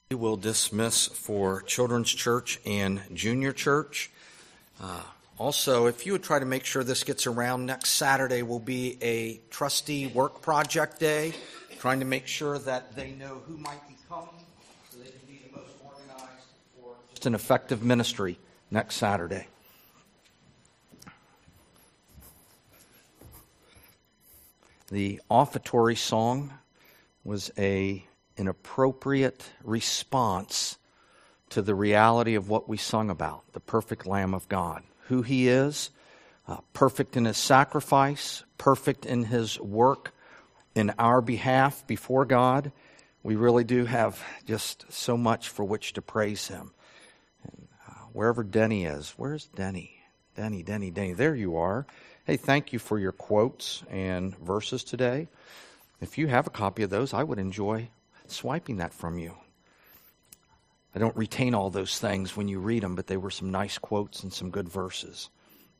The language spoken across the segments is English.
We will dismiss for Children's Church and Junior Church. Also, if you would try to make sure this gets around, next Saturday will be a trustee work project day, trying to make sure that they know who might be coming so they can be the most organized for just an effective ministry next Saturday. The offertory song was an appropriate response to the reality of what we sung about, the perfect Lamb of God, who He is, perfect in His sacrifice, perfect in His work in our behalf before God. We really do have just so much for which to praise Him. And, wherever Denny is, where's Denny? Denny, there you are. Hey, thank you for your quotes and verses today. If you have a copy of those, I would enjoy swiping that from you. I don't retain all those things when you read them, but they were some nice quotes and some good verses.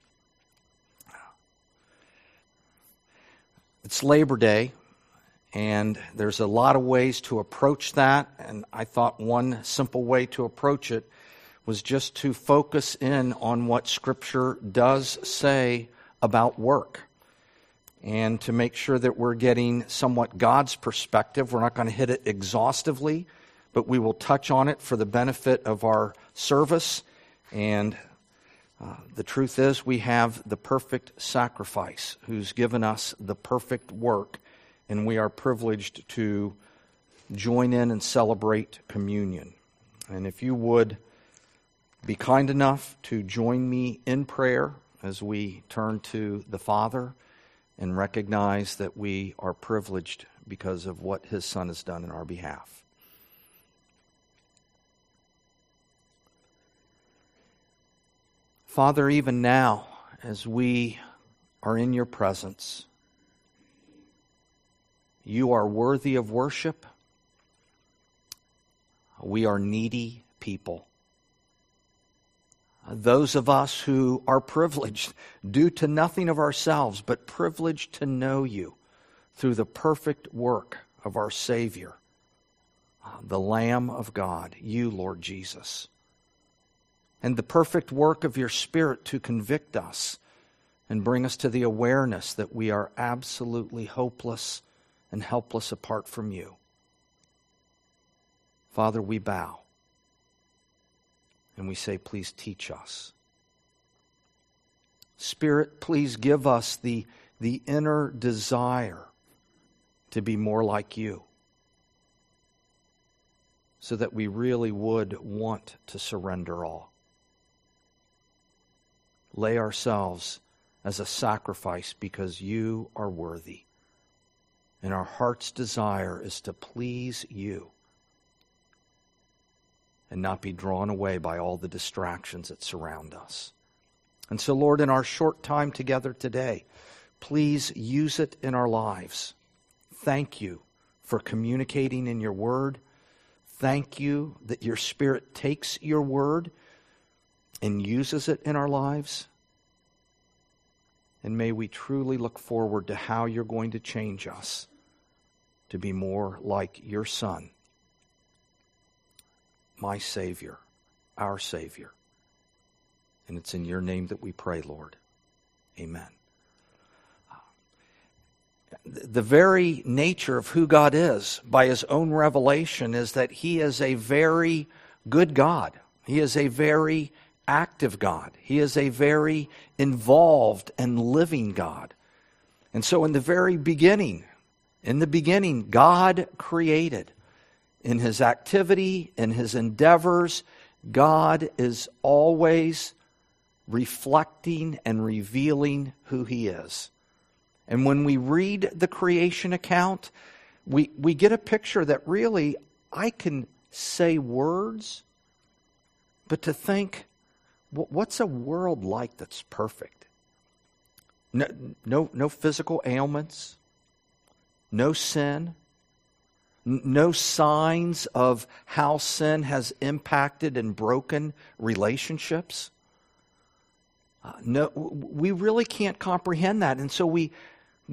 It's Labor Day, and there's a lot of ways to approach that, and I thought one simple way to approach it was just to focus in on what Scripture does say about work, and to make sure that we're getting somewhat God's perspective. We're not going to hit it exhaustively, but we will touch on it for the benefit of our service. And the truth is, we have the perfect sacrifice who's given us the perfect work, and we are privileged to join in and celebrate communion. And if you would be kind enough to join me in prayer as we turn to the Father and recognize that we are privileged because of what His Son has done in our behalf. Father, even now, as we are in Your presence, You are worthy of worship. We are needy people. Those of us who are privileged, due to nothing of ourselves, but privileged to know You through the perfect work of our Savior, the Lamb of God, You, Lord Jesus, and the perfect work of Your Spirit to convict us and bring us to the awareness that we are absolutely hopeless and helpless apart from You. Father, we bow. And we say, please teach us. Spirit, please give us the inner desire to be more like You, so that we really would want to surrender all. Lay ourselves as a sacrifice because You are worthy. And our heart's desire is to please You and not be drawn away by all the distractions that surround us. And so, Lord, in our short time together today, please use it in our lives. Thank You for communicating in Your Word. Thank You that Your Spirit takes Your Word and uses it in our lives. And may we truly look forward to how You're going to change us to be more like Your Son, my Savior, our Savior. And it's in Your name that we pray, Lord. Amen. The very nature of who God is, by His own revelation, is that He is a very good God. He is a very active God. He is a very involved and living God. And so in the beginning, God created. In His activity, in His endeavors, God is always reflecting and revealing who He is. And when we read the creation account, we get a picture that really, I can say words, but to think, what's a world like that's perfect? No physical ailments, no sin, no signs of how sin has impacted and broken relationships. No, we really can't comprehend that. And so we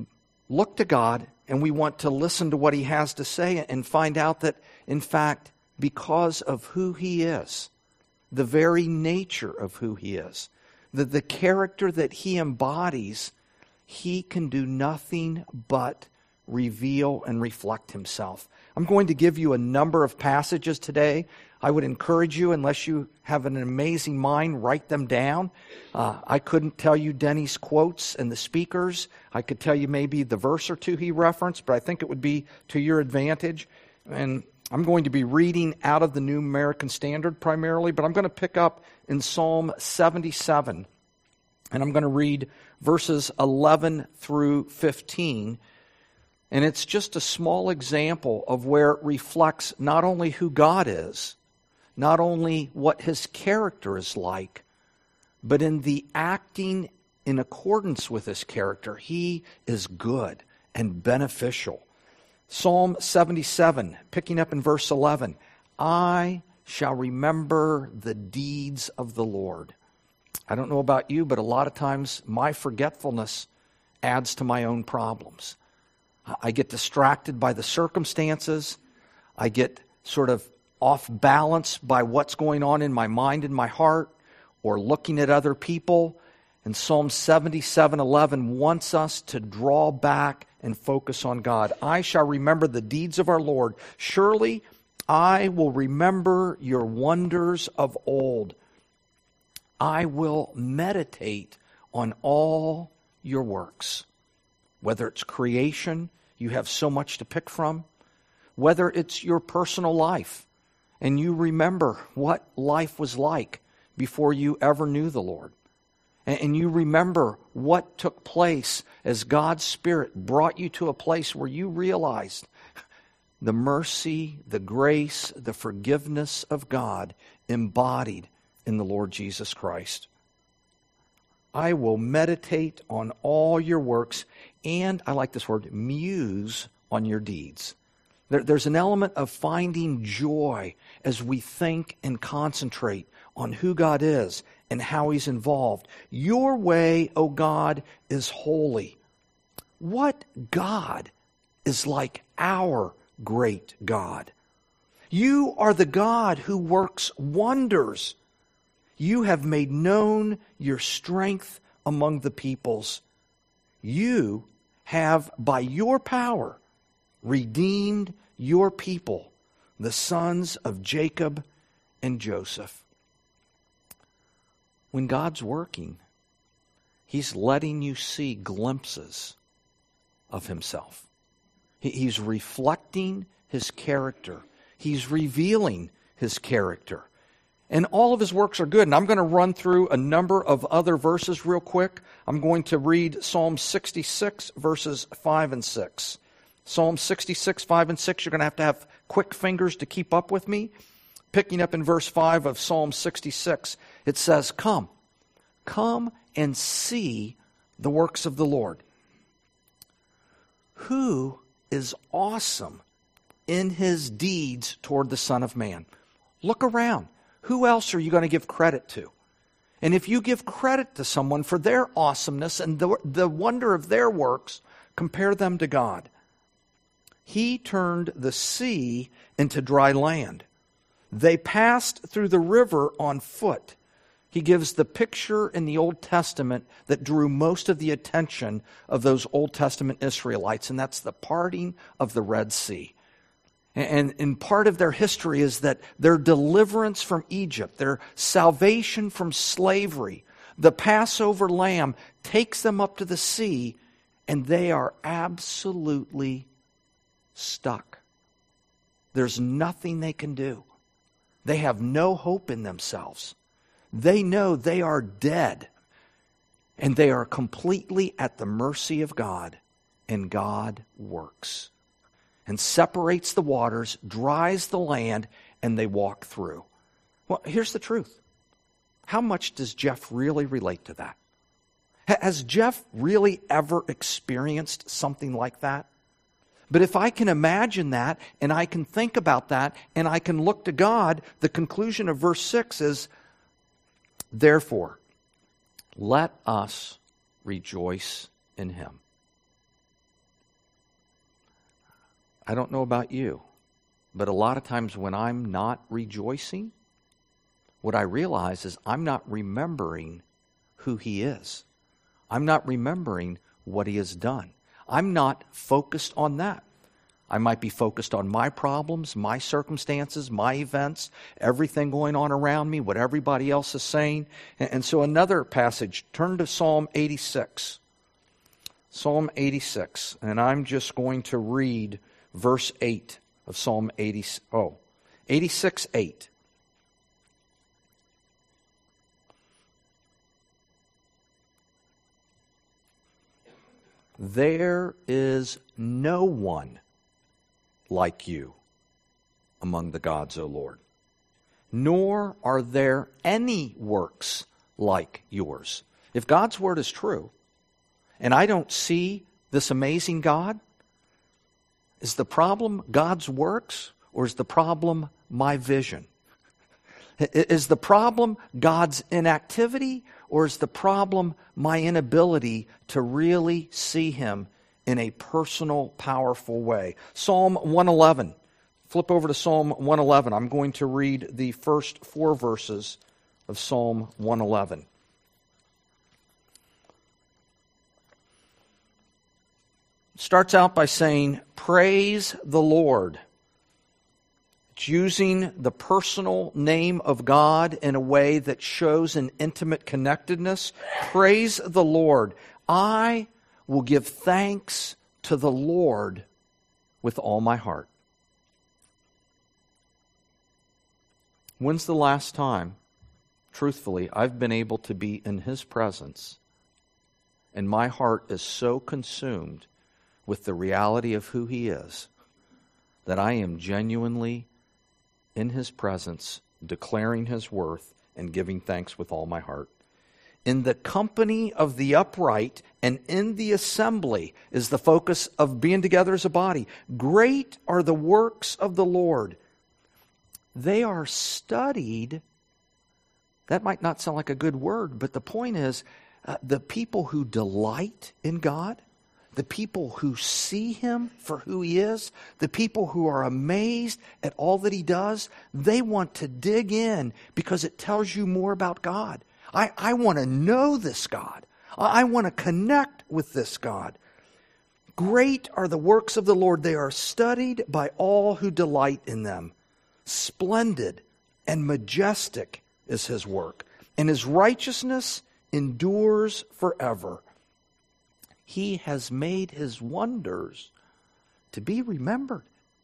look to God and we want to listen to what He has to say and find out that, in fact, because of who He is, the very nature of who He is, the character that He embodies. He can do nothing but reveal and reflect Himself. I'm going to give you a number of passages today. I would encourage you, unless you have an amazing mind, write them down. I couldn't tell you Denny's quotes and the speakers. I could tell you maybe the verse or two he referenced, but I think it would be to your advantage. And I'm going to be reading out of the New American Standard primarily, but I'm going to pick up in Psalm 77, and I'm going to read verses 11 through 15. And it's just a small example of where it reflects not only who God is, not only what His character is like, but in the acting in accordance with His character. He is good and beneficial. Psalm 77, picking up in verse 11, I shall remember the deeds of the Lord. I don't know about you, but a lot of times my forgetfulness adds to my own problems. I get distracted by the circumstances. I get sort of off balance by what's going on in my mind and my heart, or looking at other people. And Psalm 77:11 wants us to draw back and focus on God. I shall remember the deeds of our Lord. Surely I will remember your wonders of old. I will meditate on all your works. Whether it's creation, you have so much to pick from. Whether it's your personal life, and you remember what life was like before you ever knew the Lord. And you remember what took place as God's Spirit brought you to a place where you realized the mercy, the grace, the forgiveness of God embodied in the Lord Jesus Christ. I will meditate on all your works, and I like this word, muse on your deeds. There's an element of finding joy as we think and concentrate on who God is and how He's involved. Your way, O God, is holy. What God is like our great God? You are the God who works wonders. You have made known your strength among the peoples. You have, by your power, redeemed your people, the sons of Jacob and Joseph. When God's working, He's letting you see glimpses of Himself. He's reflecting His character. He's revealing His character. And all of His works are good. And I'm going to run through a number of other verses real quick. I'm going to read Psalm 66, verses 5 and 6. Psalm 66, 5 and 6, you're going to have quick fingers to keep up with me. Picking up in verse 5 of Psalm 66, it says, Come and see the works of the Lord. Who is awesome in His deeds toward the Son of Man? Look around. Who else are you going to give credit to? And if you give credit to someone for their awesomeness and the wonder of their works, compare them to God. He turned the sea into dry land. They passed through the river on foot. He gives the picture in the Old Testament that drew most of the attention of those Old Testament Israelites, and that's the parting of the Red Sea. And part of their history is that their deliverance from Egypt, their salvation from slavery, the Passover lamb takes them up to the sea, and they are absolutely stuck. There's nothing they can do. They have no hope in themselves. They know they are dead, and they are completely at the mercy of God, and God works and separates the waters, dries the land, and they walk through. Well, here's the truth. How much does Jeff really relate to that? Has Jeff really ever experienced something like that? But if I can imagine that, and I can think about that, and I can look to God, the conclusion of verse 6 is, Therefore, let us rejoice in Him. I don't know about you, But a lot of times when I'm not rejoicing, what I realize is I'm not remembering who He is. I'm not remembering what He has done. I'm not focused on that. I might be focused on my problems, my circumstances, my events, everything going on around me, what everybody else is saying. And so another passage, turn to Psalm 86. Psalm 86, and I'm just going to read verse 8 of Psalm 86, 8. There is no one like you among the gods, O Lord, nor are there any works like yours. If God's word is true, and I don't see this amazing God, is the problem God's works, or is the problem my vision? Is the problem God's inactivity, or is the problem my inability to really see Him in a personal, powerful way? Psalm 111. Flip over to Psalm 111. I'm going to read the first 4 verses of Psalm 111. It starts out by saying, "Praise the Lord." It's using the personal name of God in a way that shows an intimate connectedness. Praise the Lord. I will give thanks to the Lord with all my heart. When's the last time, truthfully, I've been able to be in His presence and my heart is so consumed with the reality of who He is that I am genuinely in His presence, declaring His worth and giving thanks with all my heart? In the company of the upright and in the assembly is the focus of being together as a body. Great are the works of the Lord. They are studied. That might not sound like a good word, but the point is, the people who delight in God, the people who see Him for who He is, the people who are amazed at all that He does, they want to dig in because it tells you more about God. I want to know this God. I want to connect with this God. Great are the works of the Lord. They are studied by all who delight in them. Splendid and majestic is His work, and His righteousness endures forever. He has made His wonders to be remembered.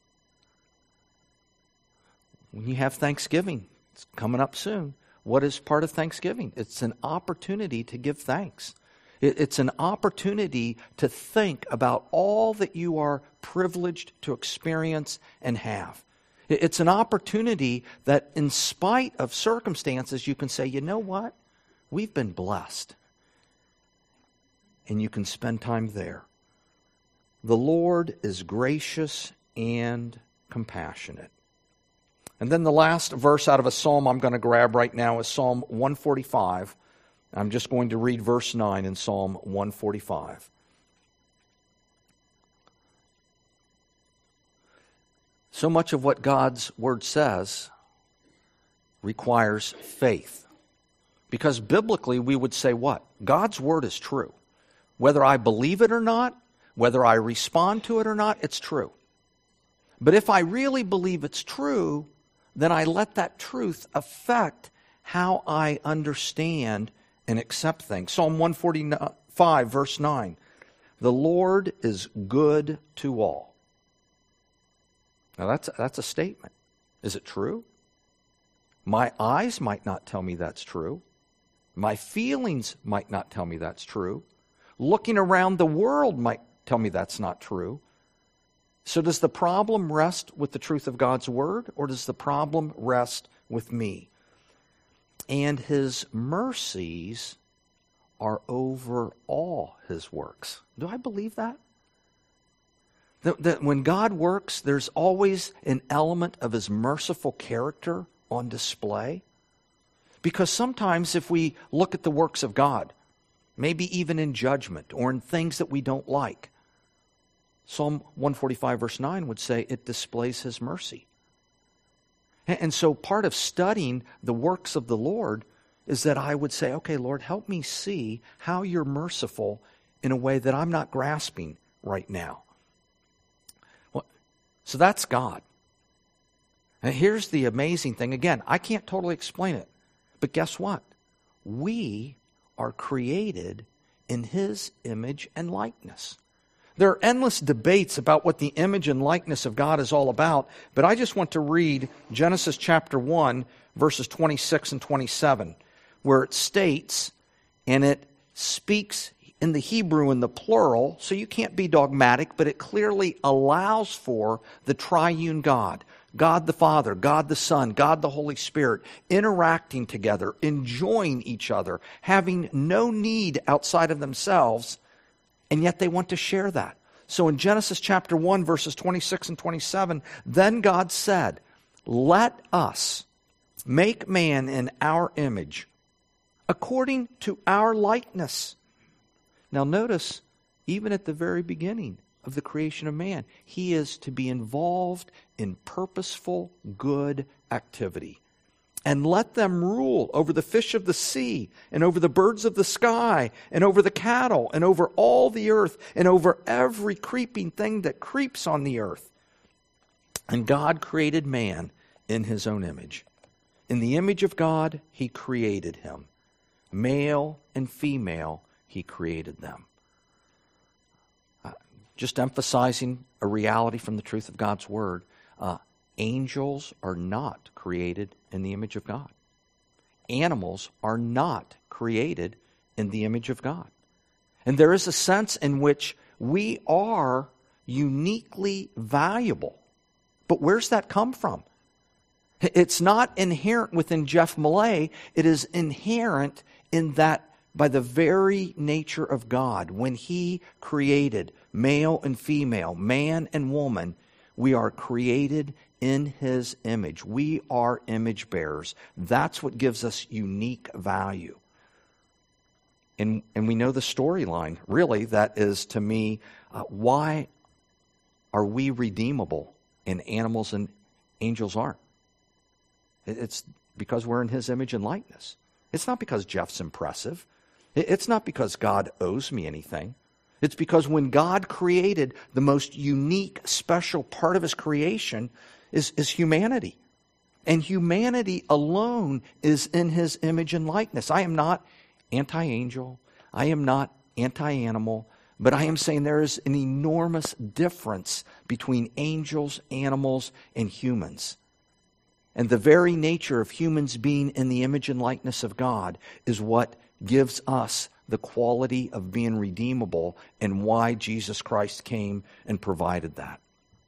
When you have Thanksgiving, it's coming up soon. What is part of Thanksgiving? It's an opportunity to give thanks. It's an opportunity to think about all that you are privileged to experience and have. It's an opportunity that in spite of circumstances, you can say, you know what? We've been blessed. And you can spend time there. The Lord is gracious and compassionate. And then the last verse out of a psalm I'm going to grab right now is Psalm 145. I'm just going to read verse 9 in Psalm 145. So much of what God's Word says requires faith. Because biblically we would say what? God's Word is true. Whether I believe it or not, whether I respond to it or not, it's true. But if I really believe it's true, then I let that truth affect how I understand and accept things. Psalm 145, verse 9. The Lord is good to all. Now that's a statement. Is it true? My eyes might not tell me that's true. My feelings might not tell me that's true. Looking around the world might tell me that's not true. So does the problem rest with the truth of God's Word, or does the problem rest with me? And His mercies are over all His works. Do I believe that? That when God works, there's always an element of His merciful character on display. Because sometimes if we look at the works of God, maybe even in judgment or in things that we don't like, Psalm 145 verse 9 would say it displays His mercy. And so part of studying the works of the Lord is that I would say, okay, Lord, help me see how you're merciful in a way that I'm not grasping right now. Well, so that's God. And here's the amazing thing. Again, I can't totally explain it, but guess what? We are created in His image and likeness. There are endless debates about what the image and likeness of God is all about, but I just want to read Genesis chapter 1, verses 26 and 27, where it states, and it speaks in the Hebrew in the plural, so you can't be dogmatic, but it clearly allows for the triune God, God the Father, God the Son, God the Holy Spirit, interacting together, enjoying each other, having no need outside of themselves, and yet they want to share that. So in Genesis chapter 1, verses 26 and 27, then God said, let us make man in our image, according to our likeness. Now notice, even at the very beginning of the creation of man, he is to be involved in purposeful, good activity. And let them rule over the fish of the sea, and over the birds of the sky, and over the cattle, and over all the earth, and over every creeping thing that creeps on the earth. And God created man in His own image. In the image of God, He created him. Male and female, He created them. Just emphasizing a reality from the truth of God's Word. Angels are not created in the image of God. Animals are not created in the image of God. And there is a sense in which we are uniquely valuable. But where's that come from? It's not inherent within Jeff Millay. It is inherent in that by the very nature of God, when He created male and female, man and woman, we are created in His image. We are image bearers. That's what gives us unique value. And we know the storyline, really, that is, to me, why are we redeemable and animals and angels aren't? It's because we're in His image and likeness. It's not because Jeff's impressive. It's not because God owes me anything. It's because when God created, the most unique, special part of His creation is humanity. And humanity alone is in His image and likeness. I am not anti-angel. I am not anti-animal. But I am saying there is an enormous difference between angels, animals, and humans. And the very nature of humans being in the image and likeness of God is what gives us the quality of being redeemable and why Jesus Christ came and provided that.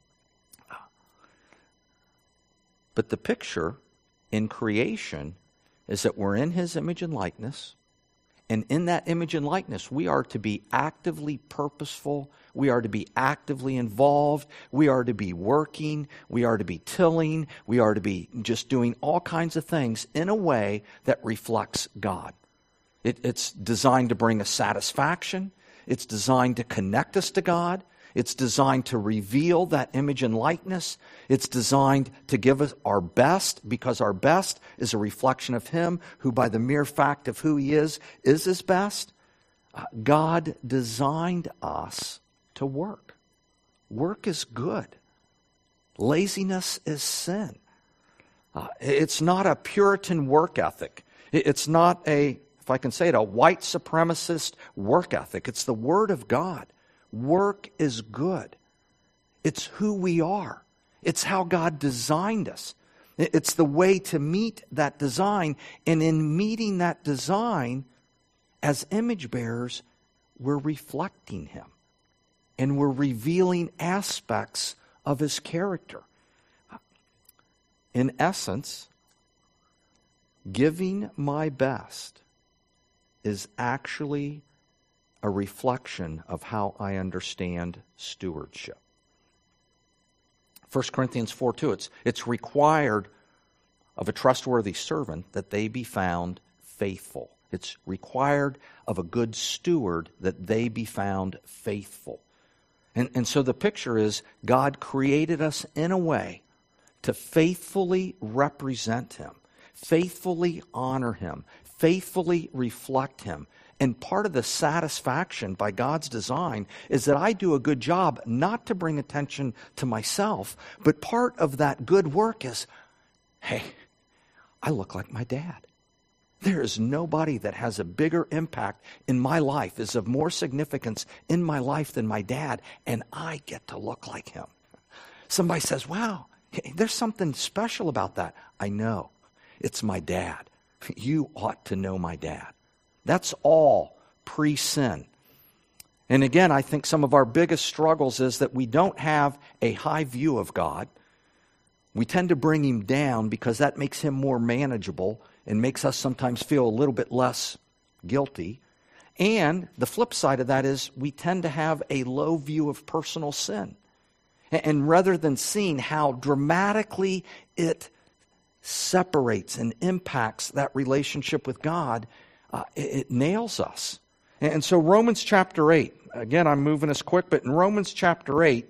But the picture in creation is that we're in His image and likeness, and in that image and likeness, we are to be actively purposeful, we are to be actively involved, we are to be working, we are to be tilling, we are to be just doing all kinds of things in a way that reflects God. It's designed to bring us satisfaction. It's designed to connect us to God. It's designed to reveal that image and likeness. It's designed to give us our best, because our best is a reflection of Him who, by the mere fact of who He is His best. God designed us to work. Work is good. Laziness is sin. It's not a Puritan work ethic. It's not a, if I can say it, a white supremacist work ethic. It's the Word of God. Work is good. It's who we are. It's how God designed us. It's the way to meet that design. And in meeting that design, as image bearers, we're reflecting Him. And we're revealing aspects of His character. In essence, giving my best is actually a reflection of how I understand stewardship. 1 Corinthians 4:2, it's required of a trustworthy servant that they be found faithful. It's required of a good steward that they be found faithful. And so the picture is God created us in a way to faithfully represent Him, faithfully honor Him, faithfully reflect Him. And part of the satisfaction by God's design is that I do a good job not to bring attention to myself, but part of that good work is, hey, I look like my dad. There is nobody that has a bigger impact in my life, is of more significance in my life than my dad, and I get to look like him. Somebody says, wow, there's something special about that. I know. It's my dad. You ought to know my dad. That's all pre-sin. And again, I think some of our biggest struggles is that we don't have a high view of God. We tend to bring Him down because that makes Him more manageable and makes us sometimes feel a little bit less guilty. And the flip side of that is we tend to have a low view of personal sin. And rather than seeing how dramatically it separates and impacts that relationship with God, it nails us. And so Romans chapter 8, again, I'm moving us quick, but in Romans chapter 8,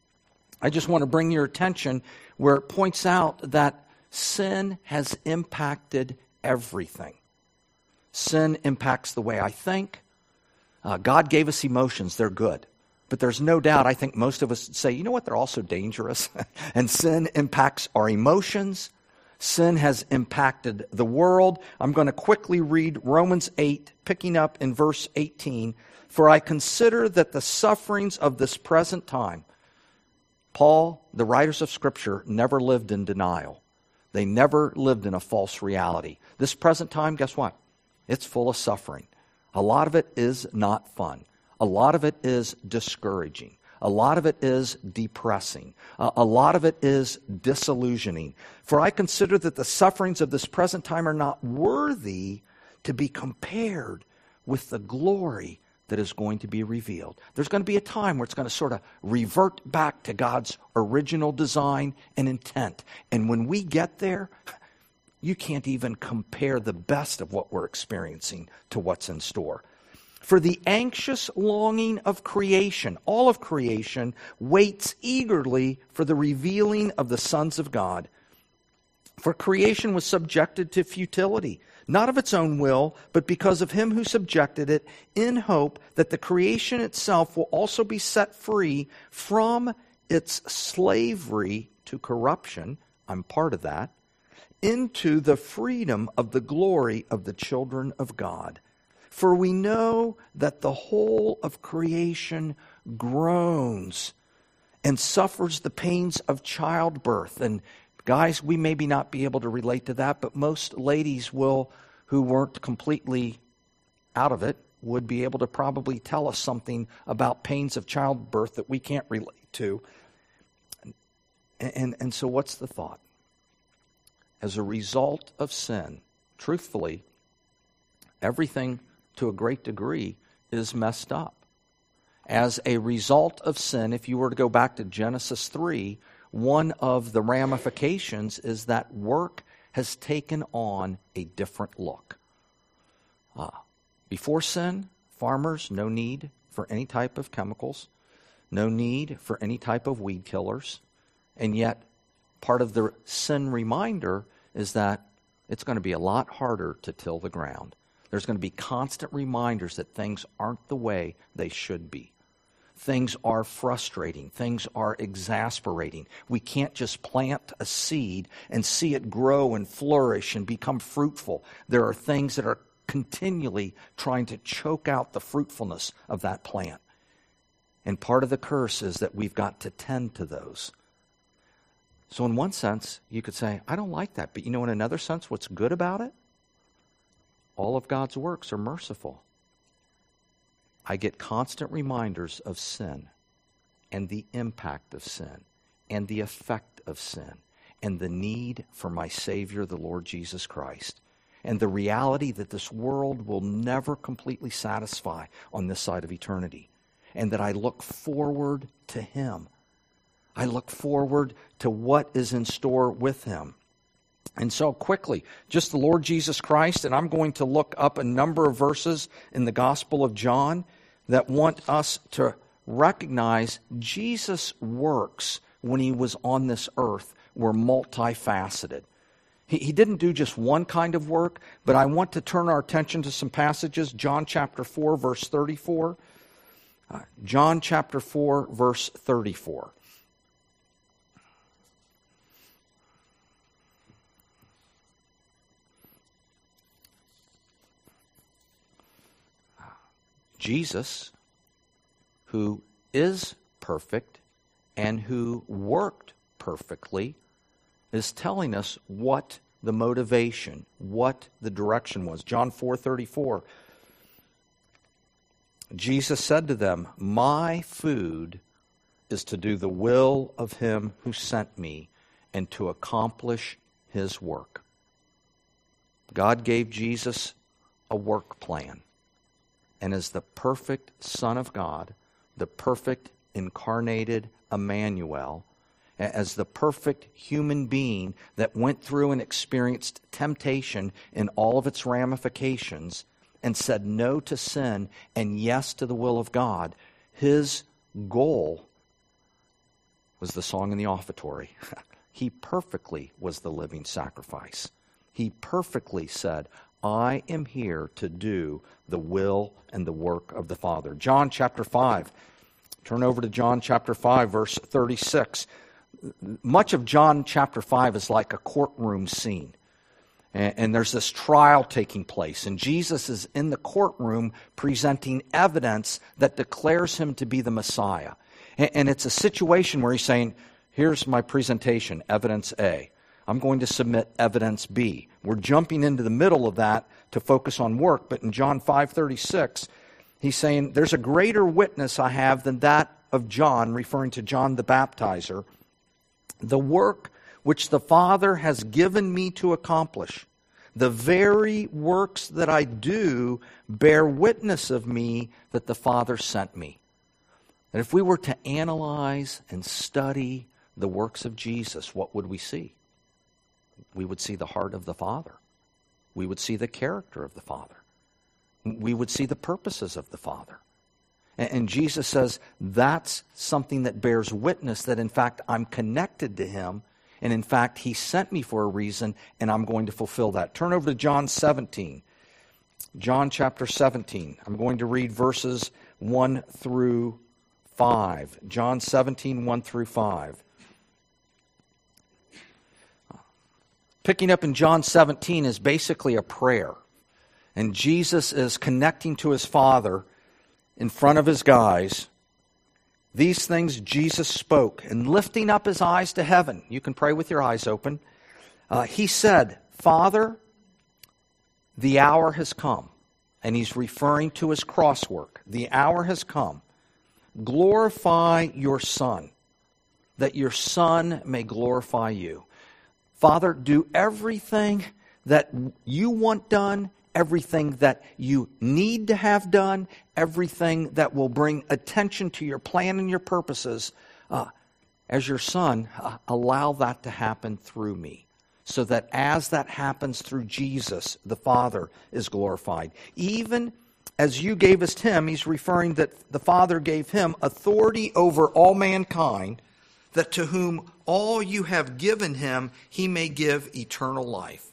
I just want to bring your attention where it points out that sin has impacted everything. Sin impacts the way I think. God gave us emotions. They're good. But there's no doubt, I think most of us say, you know what, they're also dangerous. And sin impacts our emotions. Sin has impacted the world. I'm going to quickly read Romans 8, picking up in verse 18. For I consider that the sufferings of this present time, Paul, the writers of Scripture, never lived in denial. They never lived in a false reality. This present time, guess what? It's full of suffering. A lot of it is not fun. A lot of it is discouraging. A lot of it is depressing. A lot of it is disillusioning. For I consider that the sufferings of this present time are not worthy to be compared with the glory that is going to be revealed. There's going to be a time where it's going to sort of revert back to God's original design and intent. And when we get there, you can't even compare the best of what we're experiencing to what's in store. For the anxious longing of creation, all of creation, waits eagerly for the revealing of the sons of God. For creation was subjected to futility, not of its own will, but because of Him who subjected it, in hope that the creation itself will also be set free from its slavery to corruption. I'm part of that. Into the freedom of the glory of the children of God. For we know that the whole of creation groans and suffers the pains of childbirth. And guys, we maybe not be able to relate to that, but most ladies will, who weren't completely out of it, would be able to probably tell us something about pains of childbirth that we can't relate to. And so what's the thought? As a result of sin, truthfully, everything to a great degree is messed up. As a result of sin, if you were to go back to Genesis 3, one of the ramifications is that work has taken on a different look. Before sin, farmers, no need for any type of chemicals, no need for any type of weed killers, and yet part of the sin reminder is that it's going to be a lot harder to till the ground. There's going to be constant reminders that things aren't the way they should be. Things are frustrating. Things are exasperating. We can't just plant a seed and see it grow and flourish and become fruitful. There are things that are continually trying to choke out the fruitfulness of that plant. And part of the curse is that we've got to tend to those. So in one sense, you could say, I don't like that. But you know, in another sense, what's good about it? All of God's works are merciful. I get constant reminders of sin and the impact of sin and the effect of sin and the need for my Savior, the Lord Jesus Christ, and the reality that this world will never completely satisfy on this side of eternity, and that I look forward to Him. I look forward to what is in store with Him. And so quickly, just the Lord Jesus Christ, and I'm going to look up a number of verses in the Gospel of John that want us to recognize Jesus' works when He was on this earth were multifaceted. He didn't do just one kind of work, but I want to turn our attention to some passages. John chapter 4, verse 34. John chapter 4, verse 34. Jesus, who is perfect and who worked perfectly, is telling us what the motivation, what the direction was. John 4:34. Jesus said to them, "My food is to do the will of him who sent me and to accomplish his work." God gave Jesus a work plan. And as the perfect Son of God, the perfect incarnated Emmanuel, as the perfect human being that went through and experienced temptation in all of its ramifications and said no to sin and yes to the will of God, his goal was the song in the offertory. He perfectly was the living sacrifice. He perfectly said, "I am here to do the will and the work of the Father." John chapter 5. Turn over to John chapter 5, verse 36. Much of John chapter 5 is like a courtroom scene. And there's this trial taking place. And Jesus is in the courtroom presenting evidence that declares him to be the Messiah. And it's a situation where he's saying, here's my presentation, evidence A. I'm going to submit evidence B. We're jumping into the middle of that to focus on work. But in John 5:36, he's saying, there's a greater witness I have than that of John, referring to John the Baptizer. The work which the Father has given me to accomplish, the very works that I do bear witness of me that the Father sent me. And if we were to analyze and study the works of Jesus, what would we see? We would see the heart of the Father. We would see the character of the Father. We would see the purposes of the Father. And Jesus says that's something that bears witness that in fact I'm connected to him, and in fact he sent me for a reason, and I'm going to fulfill that. Turn over to John 17. John chapter 17. I'm going to read verses 1 through 5. John 17, 1 through 5. Picking up in John 17 is basically a prayer. And Jesus is connecting to his Father in front of his guys. These things Jesus spoke, and lifting up his eyes to heaven, you can pray with your eyes open, he said, "Father, the hour has come." And he's referring to his cross work. The hour has come. "Glorify your Son, that your Son may glorify you." Father, do everything that you want done, everything that you need to have done, everything that will bring attention to your plan and your purposes. As your Son, allow that to happen through me, so that as that happens through Jesus, the Father is glorified. Even as you gave us him, he's referring that the Father gave him authority over all mankind, that to whom all you have given him, he may give eternal life.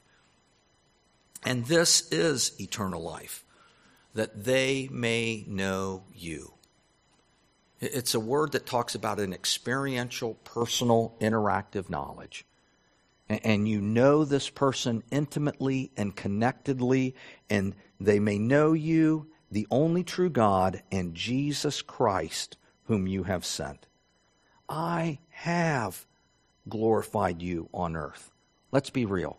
And this is eternal life, that they may know you. It's a word that talks about an experiential, personal, interactive knowledge. And you know this person intimately and connectedly, and they may know you, the only true God, and Jesus Christ, whom you have sent. I have glorified you on earth. Let's be real.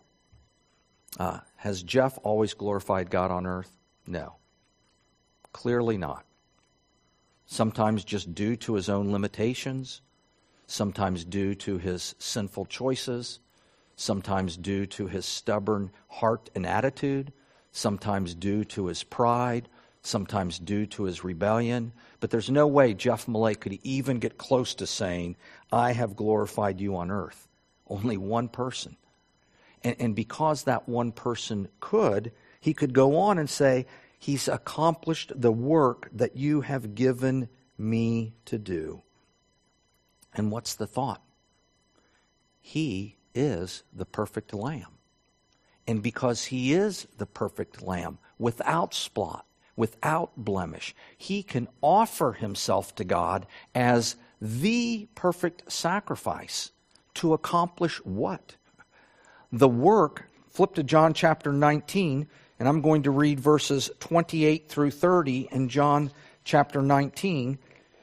Has Jeff always glorified God on earth? No. Clearly not. Sometimes just due to his own limitations, sometimes due to his sinful choices, sometimes due to his stubborn heart and attitude, sometimes due to his pride, sometimes due to his rebellion. But there's no way Jeff Millay could even get close to saying, I have glorified you on earth. Only one person. And because that one person could, he could go on and say, he's accomplished the work that you have given me to do. And what's the thought? He is the perfect Lamb. And because He is the perfect Lamb, without spot, without blemish, He can offer Himself to God as the perfect sacrifice to accomplish what? The work. Flip to John chapter 19, and I'm going to read verses 28 through 30 in John chapter 19.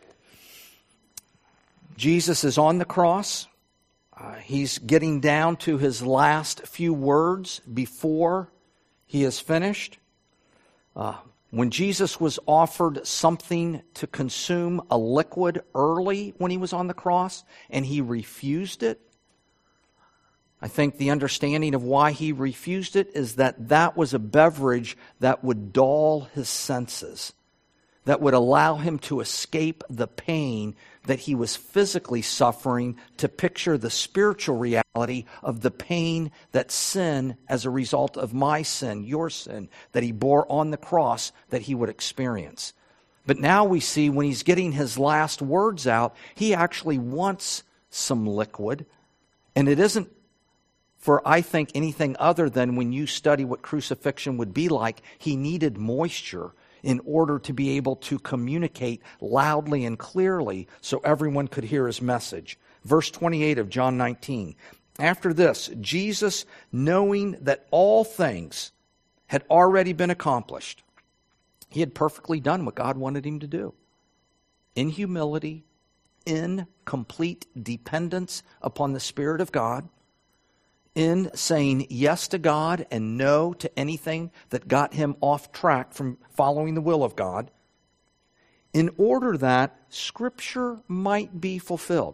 Jesus is on the cross. He's getting down to his last few words before he is finished. When Jesus was offered something to consume, a liquid, early when he was on the cross, and he refused it, I think the understanding of why he refused it is that that was a beverage that would dull his senses, that would allow him to escape the pain that he was physically suffering, to picture the spiritual reality of the pain that sin, as a result of my sin, your sin, that he bore on the cross, that he would experience. But now we see when he's getting his last words out, he actually wants some liquid. And it isn't for, I think, anything other than when you study what crucifixion would be like, he needed moisture in order to be able to communicate loudly and clearly so everyone could hear his message. Verse 28 of John 19. After this, Jesus, knowing that all things had already been accomplished, he had perfectly done what God wanted him to do. In humility, in complete dependence upon the Spirit of God, in saying yes to God and no to anything that got him off track from following the will of God, in order that Scripture might be fulfilled.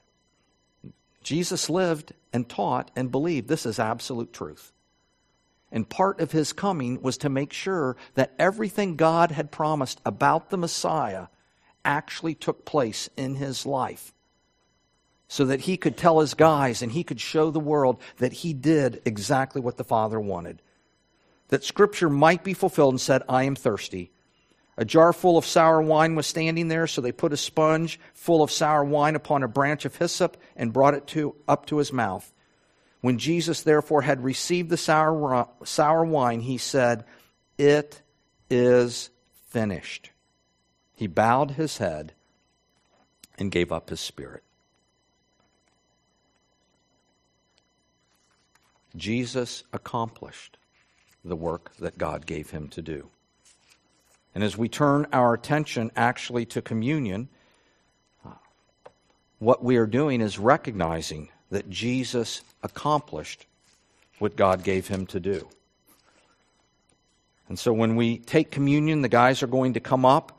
Jesus lived and taught and believed this is absolute truth. And part of his coming was to make sure that everything God had promised about the Messiah actually took place in his life, so that he could tell his guys and he could show the world that he did exactly what the Father wanted. That Scripture might be fulfilled and said, I am thirsty. A jar full of sour wine was standing there, so they put a sponge full of sour wine upon a branch of hyssop and brought it up to his mouth. When Jesus therefore had received the sour wine, he said, it is finished. He bowed his head and gave up his spirit. Jesus accomplished the work that God gave him to do. And as we turn our attention actually to communion, what we are doing is recognizing that Jesus accomplished what God gave him to do. And so when we take communion, the guys are going to come up.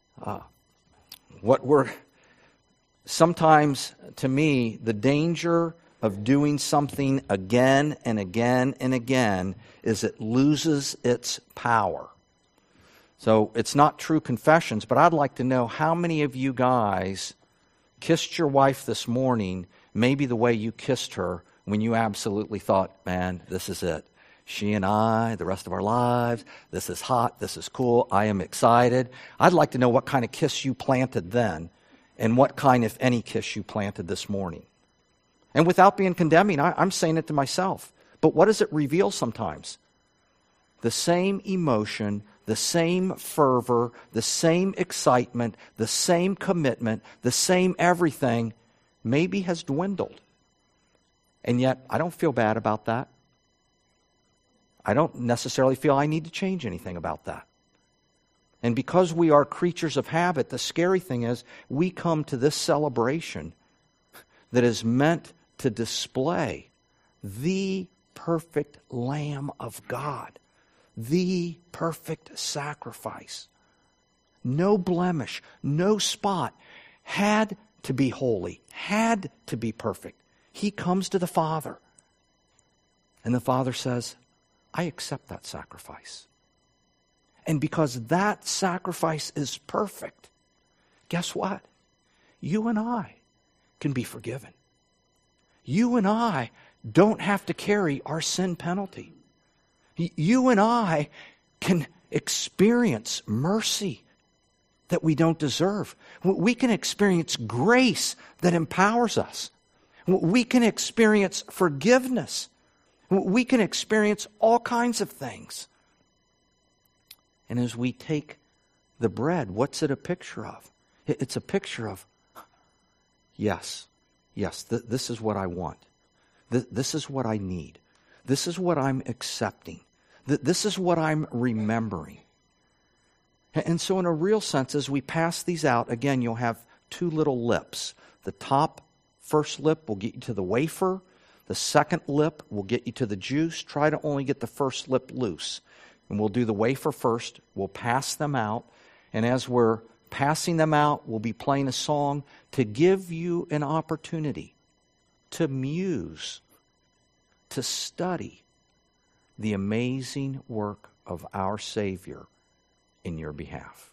Sometimes, to me, the danger of doing something again and again and again is it loses its power. So it's not true confessions, but I'd like to know how many of you guys kissed your wife this morning, maybe the way you kissed her when you absolutely thought, man, this is it. She and I, the rest of our lives, this is hot, this is cool, I am excited. I'd like to know what kind of kiss you planted then and what kind, if any, kiss you planted this morning. And without being condemning, I'm saying it to myself. But what does it reveal sometimes? The same emotion, the same fervor, the same excitement, the same commitment, the same everything maybe has dwindled. And yet, I don't feel bad about that. I don't necessarily feel I need to change anything about that. And because we are creatures of habit, the scary thing is we come to this celebration that is meant to display the perfect Lamb of God, the perfect sacrifice. No blemish, no spot, had to be holy, had to be perfect. He comes to the Father, and the Father says, I accept that sacrifice. And because that sacrifice is perfect, guess what? You and I can be forgiven. You and I don't have to carry our sin penalty. You and I can experience mercy that we don't deserve. We can experience grace that empowers us. We can experience forgiveness. We can experience all kinds of things. And as we take the bread, what's it a picture of? It's a picture of, yes, this is what I want. This is what I need. This is what I'm accepting. This is what I'm remembering. And so in a real sense, as we pass these out, again, you'll have two little lips. The top first lip will get you to the wafer. The second lip will get you to the juice. Try to only get the first lip loose. And we'll do the wafer first. We'll pass them out. And as we're passing them out, we'll be playing a song to give you an opportunity to muse, to study the amazing work of our Savior in your behalf.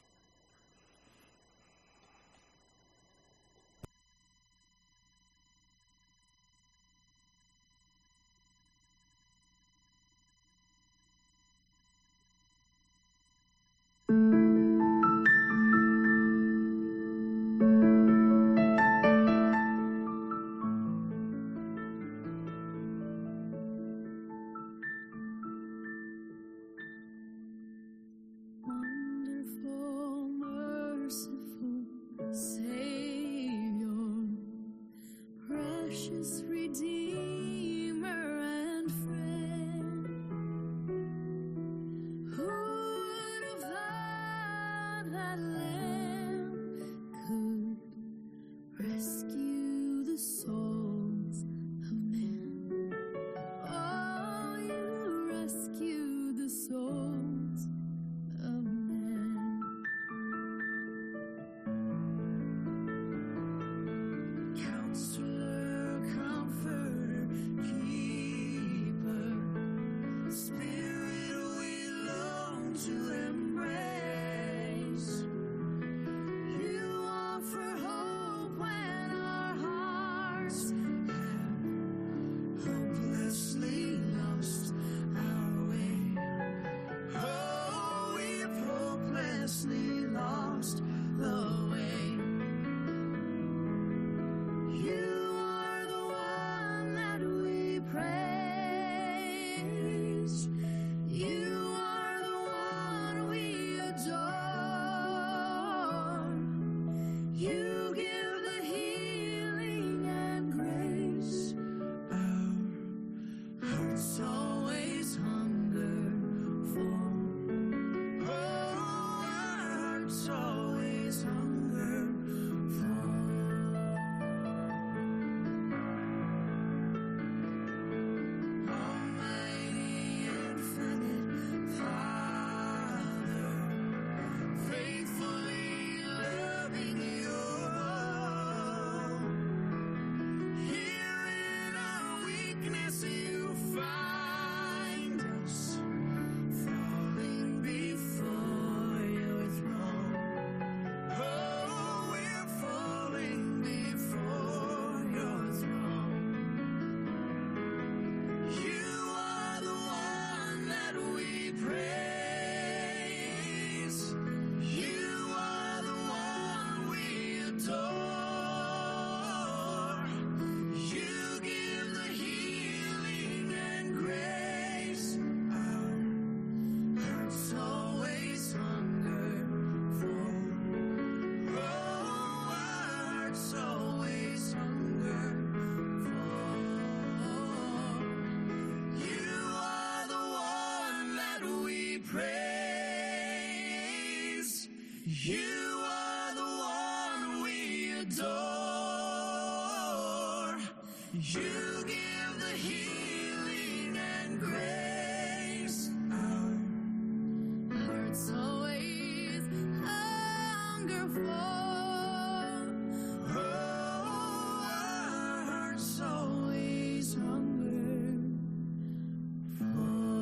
You are the one we adore. You give the healing and grace. Our hearts always hunger for. Oh, our hearts always hunger for.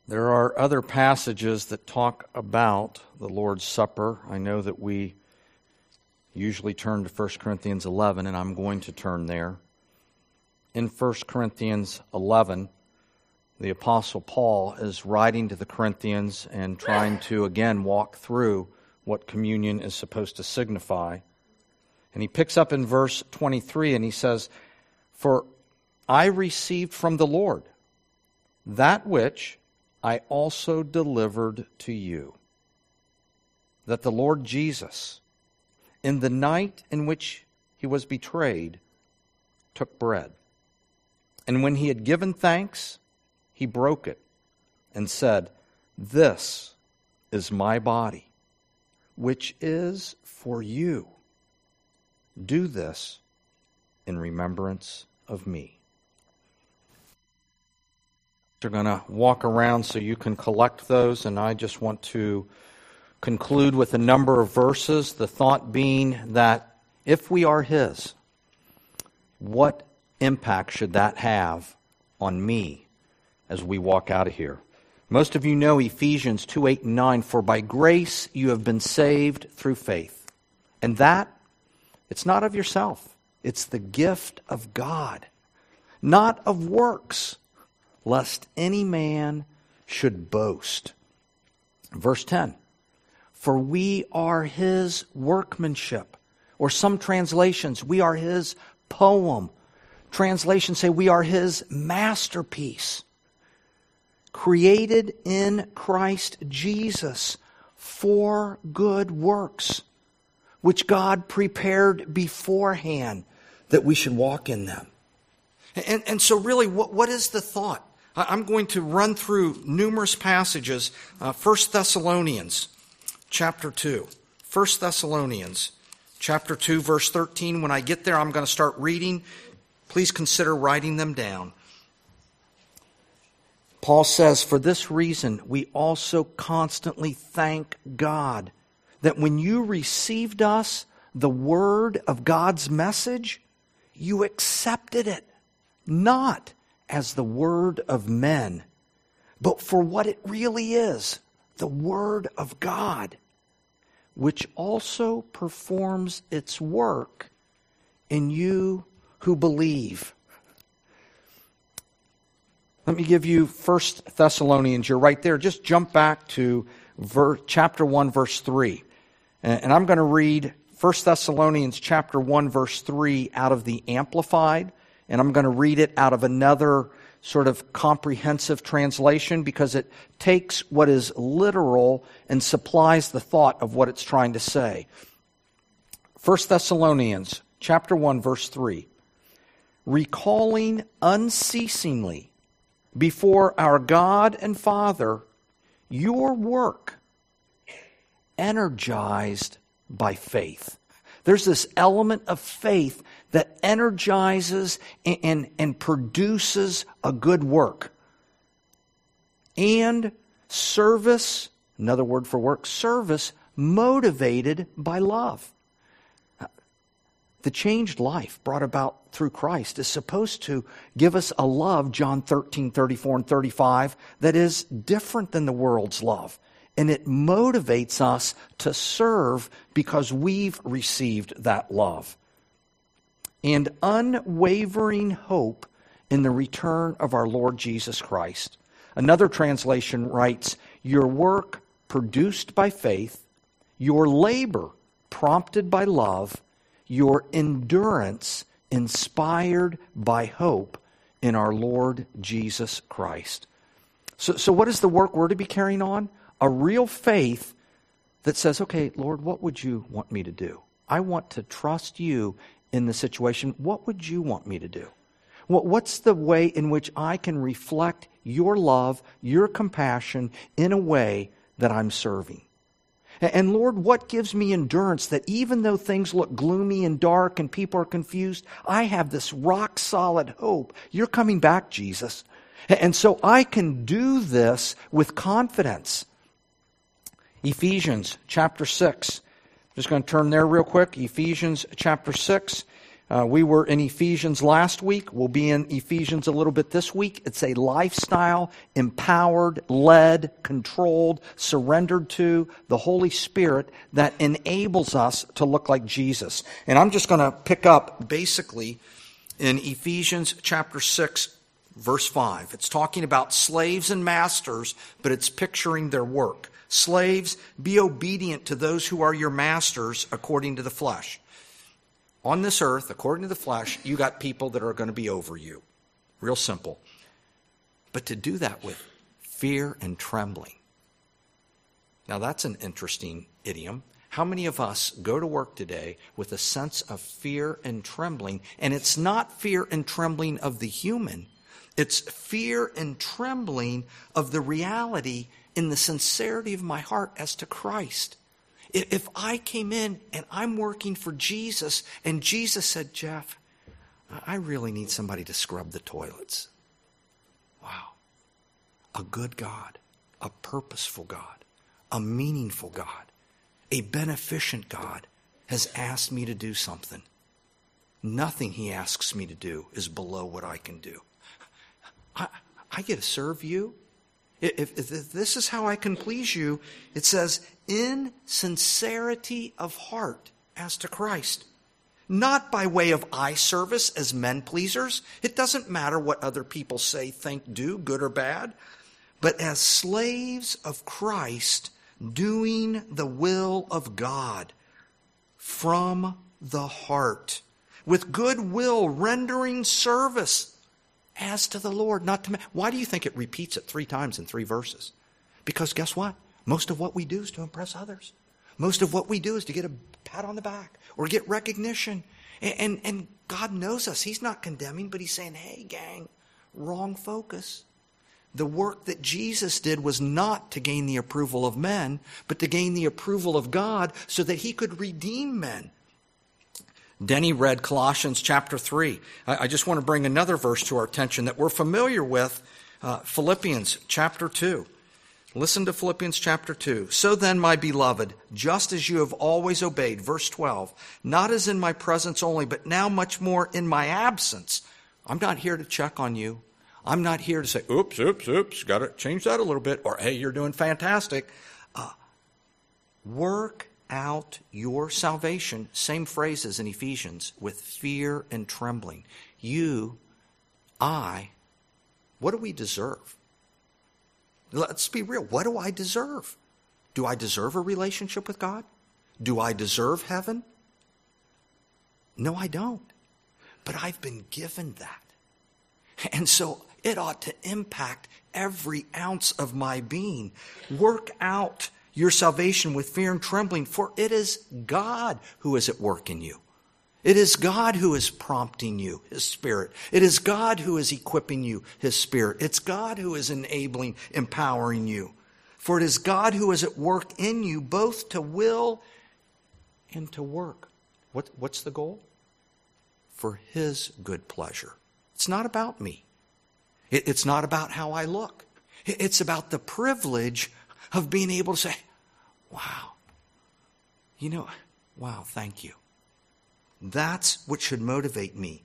There are other passages that talk about the Lord's Supper. I know that we usually turn to 1 Corinthians 11, and I'm going to turn there. In 1 Corinthians 11, the Apostle Paul is writing to the Corinthians and trying to, again, walk through what communion is supposed to signify. And he picks up in verse 23 and he says, "For I received from the Lord that which I also delivered to you, that the Lord Jesus, in the night in which he was betrayed, took bread. And when he had given thanks, he broke it and said, 'This is my body, which is for you. Do this in remembrance of me.'" They're going to walk around so you can collect those, and I just want to conclude with a number of verses, the thought being that if we are His, what impact should that have on me as we walk out of here? Most of you know Ephesians 2:8 and 9, "For by grace you have been saved through faith. And that, it's not of yourself. It's the gift of God, not of works, lest any man should boast." Verse 10, "For we are His workmanship," or some translations, "we are His poem." Translations say we are His masterpiece, created in Christ Jesus for good works, which God prepared beforehand that we should walk in them. And so really, what is the thought? I'm going to run through numerous passages. 1 Thessalonians chapter 2. 1 Thessalonians chapter 2, verse 13. When I get there, I'm going to start reading. Please consider writing them down. Paul says, "For this reason, we also constantly thank God that when you received us, the word of God's message, you accepted it, not as the word of men, but for what it really is, the word of God, which also performs its work in you who believe." Let me give you 1 Thessalonians. You're right there. Just jump back to chapter 1, verse 3. And I'm going to read 1 Thessalonians chapter 1, verse 3 out of the Amplified. And I'm going to read it out of another sort of comprehensive translation because it takes what is literal and supplies the thought of what it's trying to say. 1 Thessalonians chapter 1, verse 3. "Recalling unceasingly before our God and Father your work, energized by faith." There's this element of faith that energizes and produces a good work. And service, another word for work, service motivated by love. The changed life brought about through Christ is supposed to give us a love, John 13:34 and 35, that is different than the world's love. And it motivates us to serve because we've received that love. And unwavering hope in the return of our Lord Jesus Christ. Another translation writes, "Your work produced by faith, your labor prompted by love, your endurance inspired by hope in our Lord Jesus Christ." So what is the work we're to be carrying on? A real faith that says, "Okay, Lord, what would you want me to do? I want to trust you in the situation. What would you want me to do? What's the way in which I can reflect your love, your compassion in a way that I'm serving? And Lord, what gives me endurance that even though things look gloomy and dark and people are confused, I have this rock solid hope. You're coming back, Jesus. And so I can do this with confidence." Ephesians chapter 6. I'm just going to turn there real quick. Ephesians chapter 6. We were in Ephesians last week. We'll be in Ephesians a little bit this week. It's a lifestyle, empowered, led, controlled, surrendered to the Holy Spirit that enables us to look like Jesus. And I'm just going to pick up basically in Ephesians chapter 6, verse 5. It's talking about slaves and masters, but it's picturing their work. Slaves, be obedient to those who are your masters according to the flesh. On this earth, according to the flesh, you got people that are going to be over you. Real simple. But to do that with fear and trembling. Now that's an interesting idiom. How many of us go to work today with a sense of fear and trembling? And it's not fear and trembling of the human. It's fear and trembling of the reality in the sincerity of my heart as to Christ. If I came in and I'm working for Jesus and Jesus said, Jeff, I really need somebody to scrub the toilets. Wow. A good God, a purposeful God, a meaningful God, a beneficent God has asked me to do something. Nothing he asks me to do is below what I can do. I get to serve you. If this is how I can please you, it says, in sincerity of heart as to Christ. Not by way of eye service as men pleasers. It doesn't matter what other people say, think, do, good or bad. But as slaves of Christ, doing the will of God from the heart. With good will, rendering service as to the Lord, not to man. Why do you think it repeats it 3 times in 3 verses? Because guess what? Most of what we do is to impress others. Most of what we do is to get a pat on the back or get recognition. And God knows us. He's not condemning, but he's saying, hey, gang, wrong focus. The work that Jesus did was not to gain the approval of men, but to gain the approval of God so that he could redeem men. Denny read Colossians chapter 3. I just want to bring another verse to our attention that we're familiar with, Philippians chapter 2. Listen to Philippians chapter 2. So then, my beloved, just as you have always obeyed, verse 12, not as in my presence only, but now much more in my absence. I'm not here to check on you. I'm not here to say, oops, got to change that a little bit, or hey, you're doing fantastic. Work out your salvation, same phrases in Ephesians, with fear and trembling. What do we deserve? Let's be real. What do I deserve? Do I deserve a relationship with God? Do I deserve heaven? No, I don't. But I've been given that. And so it ought to impact every ounce of my being. Work out your salvation with fear and trembling, for it is God who is at work in you. It is God who is prompting you, his Spirit. It is God who is equipping you, his Spirit. It's God who is enabling, empowering you. For it is God who is at work in you, both to will and to work. What's the goal? For his good pleasure. It's not about me. It's not about how I look. It's about the privilege of being able to say, wow, wow, thank you. That's what should motivate me.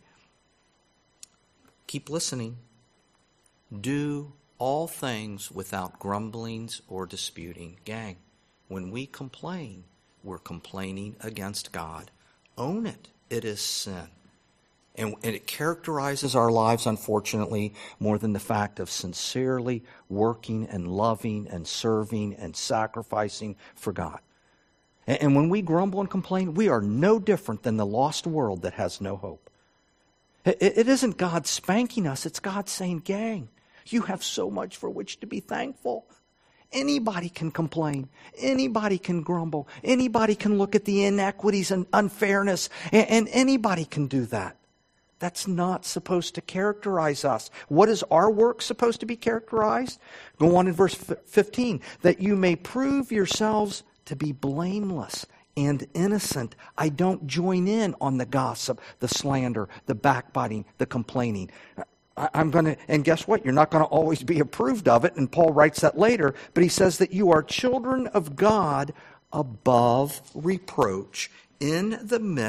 Keep listening. Do all things without grumblings or disputing. Gang, when we complain, we're complaining against God. Own it. It is sin. And it characterizes our lives, unfortunately, more than the fact of sincerely working and loving and serving and sacrificing for God. And when we grumble and complain, we are no different than the lost world that has no hope. It isn't God spanking us. It's God saying, gang, you have so much for which to be thankful. Anybody can complain. Anybody can grumble. Anybody can look at the inequities and unfairness. And anybody can do that. That's not supposed to characterize us. What is our work supposed to be characterized? Go on in verse 15. That you may prove yourselves to be blameless and innocent. I don't join in on the gossip, the slander, the backbiting, the complaining. And guess what? You're not going to always be approved of it. And Paul writes that later. But he says that you are children of God above reproach in the midst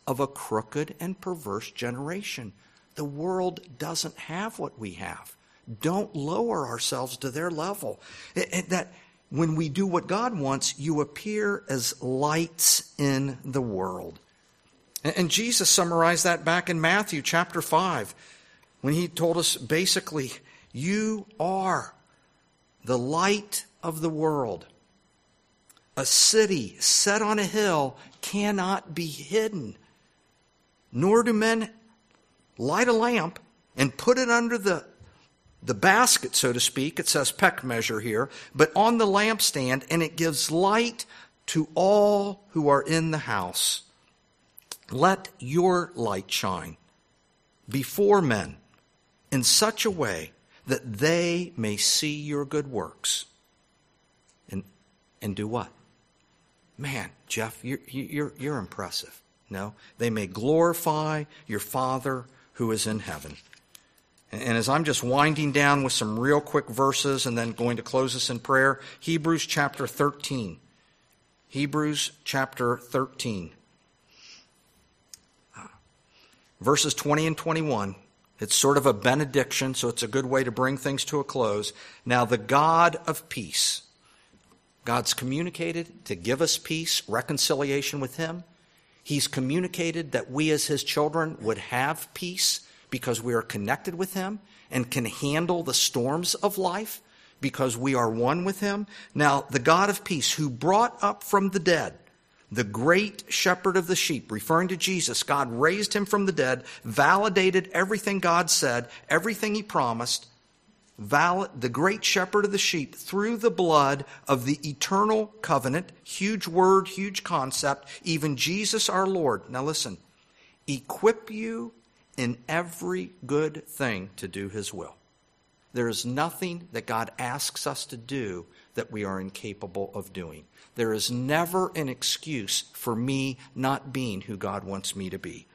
of a crooked and perverse generation. The world doesn't have what we have. Don't lower ourselves to their level. That when we do what God wants, you appear as lights in the world. And Jesus summarized that back in Matthew chapter 5 when he told us basically, you are the light of the world. A city set on a hill cannot be hidden. Nor do men light a lamp and put it under the basket, so to speak. It says peck measure here, but on the lampstand, and it gives light to all who are in the house. Let your light shine before men in such a way that they may see your good works. And do what? Man, Jeff, you're impressive. No, they may glorify your Father who is in heaven. And as I'm just winding down with some real quick verses and then going to close us in prayer, Hebrews chapter 13. Hebrews chapter 13. Verses 20 and 21. It's sort of a benediction, so it's a good way to bring things to a close. Now the God of peace, God's communicated to give us peace, reconciliation with Him. He's communicated that we as His children would have peace because we are connected with Him and can handle the storms of life because we are one with Him. Now, the God of peace who brought up from the dead the great shepherd of the sheep, referring to Jesus, God raised Him from the dead, validated everything God said, everything He promised, the great shepherd of the sheep through the blood of the eternal covenant, huge word, huge concept, even Jesus our Lord. Now listen, equip you in every good thing to do His will. There is nothing that God asks us to do that we are incapable of doing. There is never an excuse for me not being who God wants me to be.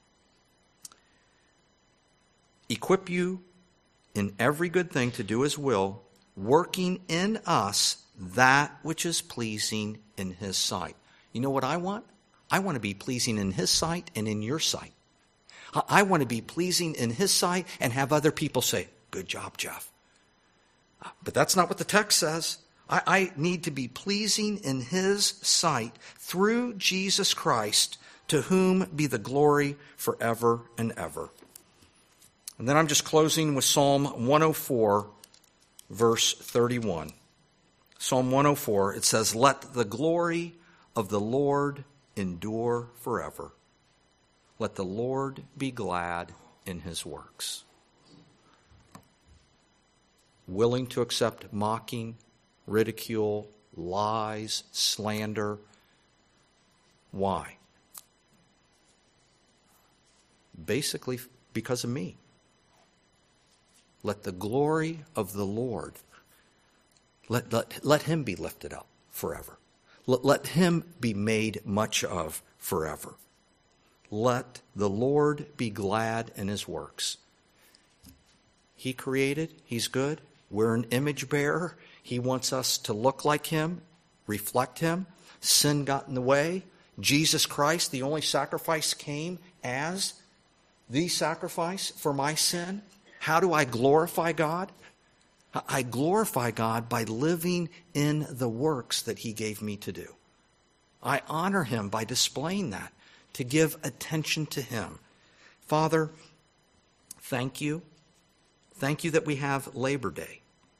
Equip you in every good thing to do His will, working in us that which is pleasing in His sight. You know what I want? I want to be pleasing in His sight and in your sight. I want to be pleasing in His sight and have other people say, good job, Jeff. But that's not what the text says. I need to be pleasing in His sight through Jesus Christ, to whom be the glory forever and ever. And then I'm just closing with Psalm 104, verse 31. Psalm 104, it says, let the glory of the Lord endure forever. Let the Lord be glad in His works. Willing to accept mocking, ridicule, lies, slander. Why? Basically because of me. Let the glory of the Lord, let Him be lifted up forever. Let Him be made much of forever. Let the Lord be glad in His works. He created, He's good. We're an image bearer. He wants us to look like Him, reflect Him. Sin got in the way. Jesus Christ, the only sacrifice, came as the sacrifice for my sin. How do I glorify God? I glorify God by living in the works that He gave me to do. I honor Him by displaying that, to give attention to Him. Father, thank you. Thank you that we have Labor Day.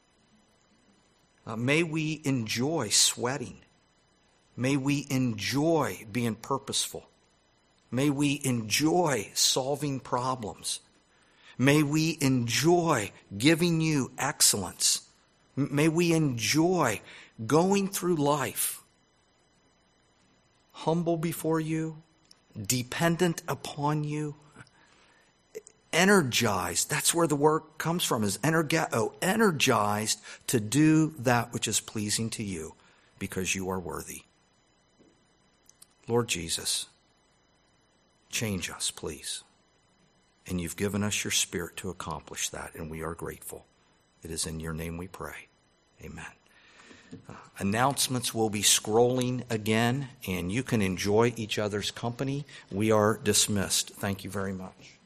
May we enjoy sweating. May we enjoy being purposeful. May we enjoy solving problems. May we enjoy giving you excellence. May we enjoy going through life humble before you, dependent upon you, energized. That's where the word comes from, is energeto, energized to do that which is pleasing to you because you are worthy. Lord Jesus, change us, please. And you've given us your Spirit to accomplish that, and we are grateful. It is in your name we pray. Amen. Announcements will be scrolling again, and you can enjoy each other's company. We are dismissed. Thank you very much.